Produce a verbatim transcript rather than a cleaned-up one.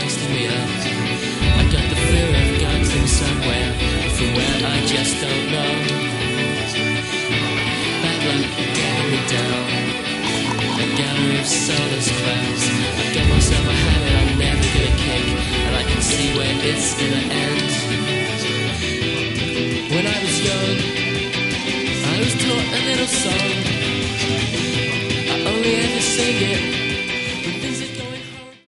wasting me up. I got the fear of going from somewhere, from where I just don't know. Bad luck getting me down. A gallery of soulless clouds. I've got myself a habit I'm never gonna kick, and I can see where it's gonna end. When I was young, I was taught a little song.